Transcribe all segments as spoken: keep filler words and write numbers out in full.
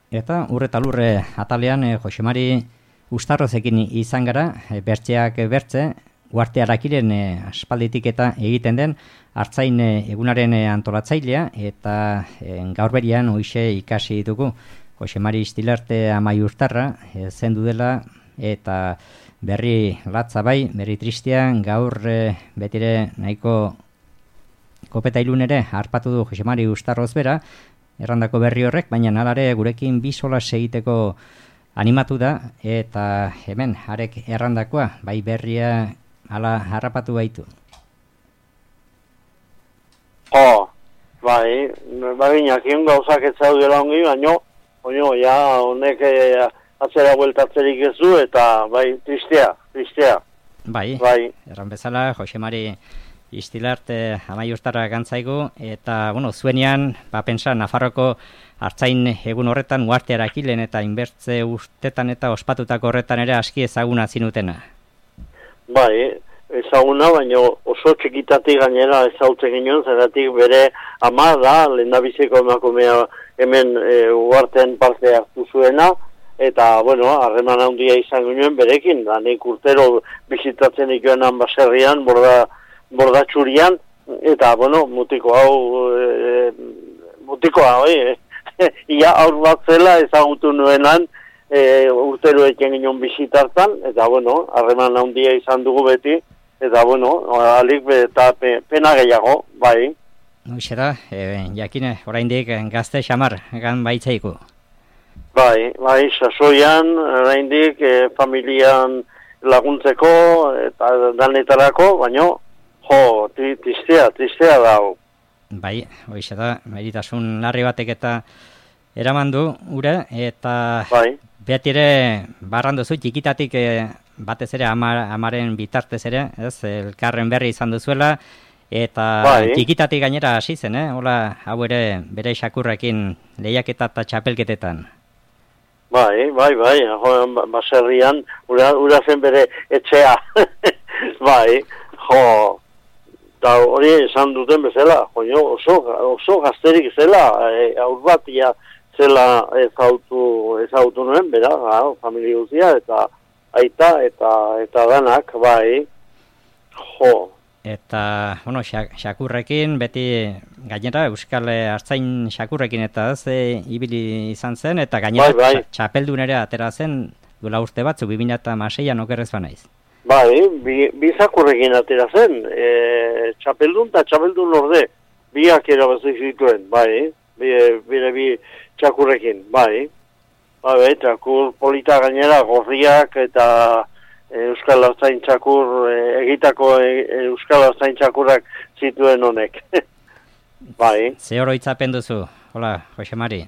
Eta urre eta lurre atalean e, Josemari Ustarrozekin izan gara, e, bertzeak bertze, Uarte Arakiren e, aspalditik eta egiten den Artzain e, egunaren e, antolatzailea eta e, gaur berian hoixe ikasi dugu. Josemari Istilarte Amaiurtarra e, zendu dela eta berri latza bai, berri tristean gaur e, betire nahiko kopeta ilun ere harpatu du Josemari Ustarroz bera, errandako berri horrek, baina nalare gurekin bi solas egiteko animatu da eta hemen harek errandakoa, bai berria hala harrapatu baitu. Oh, bai, baginak egun gauzak ez zaudela ongi, baino, baino, ja, honek eh, atzera bueltatzerik ez du, eta bai, tristea, tristea. Bai, bai. Erran bezala, Josemari Istilarte Amaiurtarra gantzaigu, eta, bueno, zuenean, ba, pensa, Nafarroko Artzain egun horretan, Uarte Arakilen eta inbertze urtetan eta ospatutako horretan ere aski ezaguna zinutena. Bai, ezaguna, baina oso txikitatik gainera ezagutzen ginen, zeratik bere ama da, lehendabiziko emakumea hemen e, Uartean parte hartu zuena, eta, bueno, harreman handia izan ginen berekin, da nik urtero bizitatzen ikuenan baserrian, borda, bordatxurian, eta, bueno, mutiko hau, e, mutiko hau, e, ia aur bat zela ezagutu nuenan, e, urtero eken ginen bizitartan, eta, bueno, harreman handia izan dugu beti, eta, bueno, alik eta pe, pena gehiago, bai. Hoxe da, e, jakine, oraindik gazte xamar, gan baitzaiku. Bai, bai, sasoian, oraindik e, familian laguntzeko eta danetarako, baino, jo, tristea, tristea dago. Bai, hoxe da, meritasun larri batek eta eraman du, ure, eta bai. Beti ere barrandu zu, txikitatik e, batez ere amar, amaren bitartez ere, ez, elkarren berri izan duzuela, eta bai. Txikitatik gainera hasi zen, eh? Hola, hau ere bere xakurrekin lehiaketa eta txapelketetan. Bai, bai, bai, jo, baserrian, ura, ura zen bere etxea, bai, jo, eta hori esan duten bezala, jo, oso, oso gazterik zela, e, aur bat, ja, zela ezautu, ezautu nuen, bera, gau, familia guztia, eta aita, eta eta danak, bai, jo. Eta, bueno, xakurrekin, beti gainera, Euskal Artzain xakurrekin eta ez e, ibili izan zen, eta gainera bai, bai. Txapeldun ere atera zen, duela urte batzu, bi mila hamaseian okerrez banaiz. Bai, bi, bi zakurrekin atera zen, e, txapeldun eta txapeldun orde, biak erabazi zituen, bai, bire bi, bi txakurrekin, bai. Bai, bai, txakur polita gainera, gorriak eta e, Euskal Artzain txakur, e, egitako e, Euskal Artzain txakurrak zituen honek. Bai. Ze oroitzapen duzu, hola, Josemari?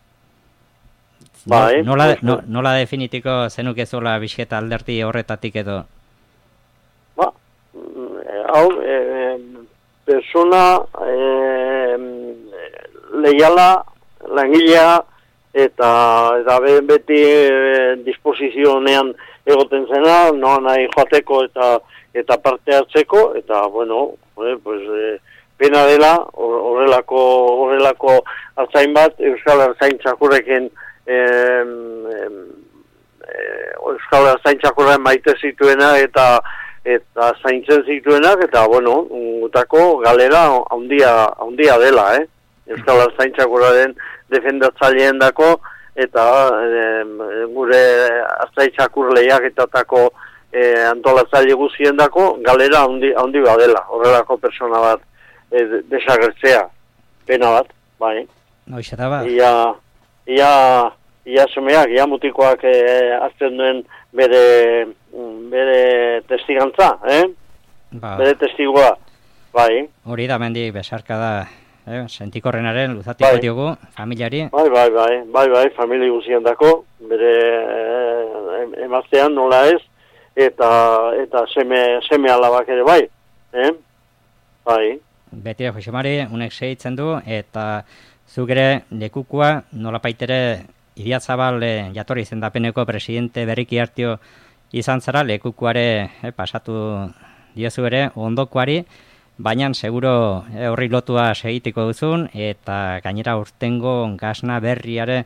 Bai. Nola, no, nola definitiko zenuk ez hola bisketa alderti horretatik edo? Ba, hau, e, persona e, leiala, langilea, eta, eta beti e, disposizionean egoten zena, no nahi joateko eta eta parte hartzeko, eta, bueno, e, pues, e, pena dela, horrelako horrelako artzain bat, Euskal Artzain txakurrekin e, e, Euskal Artzain txakurren maite zituena eta eta zaintzen zituenak, eta, bueno, gutako galera handia handia dela, eh? Euskal Artzain txakurraren defendatzaileen dako, eta e, gure Artzain txakur lehiaketatako e, antolatzaile guztien dako, galera handi, handi badela, horrelako persona bat e, desagertzea, pena bat, bai. Noixa da ba? Ia, ia, ia semeak, ia mutikoak e, azten duen bere, bere testigantza, eh? Ba. Bere testigua, bai. Hori da mendik besarka da, eh? Sentikorrenaren luzatiko bai. Diogu, familiari. Bai, bai, bai, bai, bai, familia guztien dako, bere eh, emaztean nola ez, eta eta seme, seme alabak ere bai, eh? Bai. Betire, Josemari, unek segitzen du, eta zuk ere lekukua nola paitere Idiazabal e, jatorri izendapeneko presidente berriki hartio izan zara, lekukuare e, pasatu diozu ere ondokoari, baina seguro e, horri lotua segitiko duzun, eta gainera urtengo gasna berriare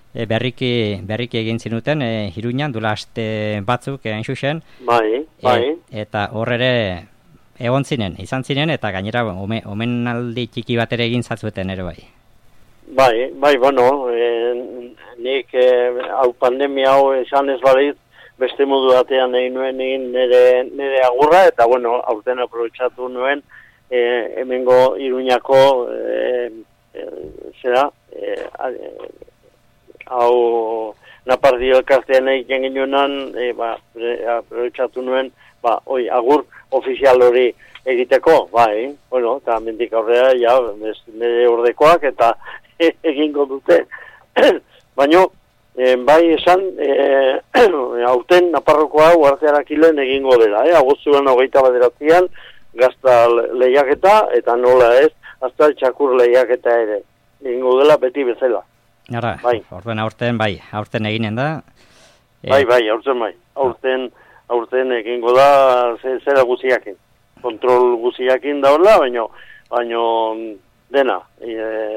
e, berriki, berriki egin zinuten, e, Iruñan, dula aste batzuk egin xuxen. Bai, bai. E, eta horrere egon zinen, izan zinen, eta gainera ome, omenaldi txiki bat ere egin zatzuten ere bai. Bai, bai, bueno, e, nik e, hau pandemia hau esan ez badiz, beste modu batean egin nuen egin nire, nire agurra, eta bueno, aurten aprobetxatu nuen, e, hemengo Iruñako, e, e, zera, e, e, hau Napardio elkartean egiten ginuenan, e, ba, aprobetxatu nuen, ba, oi, agur ofizial hori egiteko, bai, bueno, eta mendik aurrera, ja, nire ordekoak, eta egingo dute. Baina, e, bai esan, e, hauten Naparrokoa uartearakilen egingo dela, eh? Aguztuan hogeita baderatzean, gazta lehiaketa, eta nola ez, hasta txakur lehiaketa ere. Egingo dela beti bezala. Ara, bai. Orduan aurten, bai, aurten eginen da. E... Bai, bai, aurten bai. Aurten, aurten egingo da zera guziakin. Kontrol guziakin da horla, baina, baina dena. E,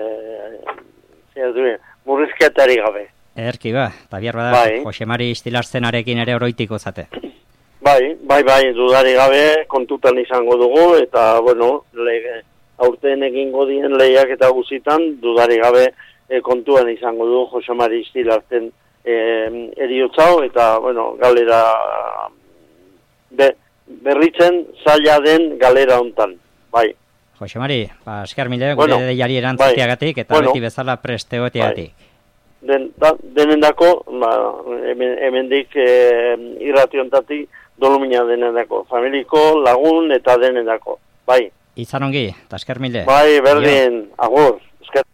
e, murrizketari gabe. Erki ba, eta bihar bada, bai. Josemari Istilarzenarekin ere oroitiko zate. Bai, bai, bai, dudari gabe kontutan izango dugu, eta, bueno, le, aurten egingo dien lehiak eta guzitan, dudari gabe e, kontuan izango dugu Josemari Istilarzen e, eriotzau, eta, bueno, galera be, berritzen zaila den galera hontan, bai. Josemari, ba, esker mile, bueno, gure deiari erantzutiagatik, eta bueno, beti bezala prestegotiagatik. Bai. Den, da, denendako, ba, hemen, hemendik e, irrationtatik dolumina denendako, familiko, lagun eta denendako, bai. Izan ongi, eta esker mile. Bai, berdin, agur, esker.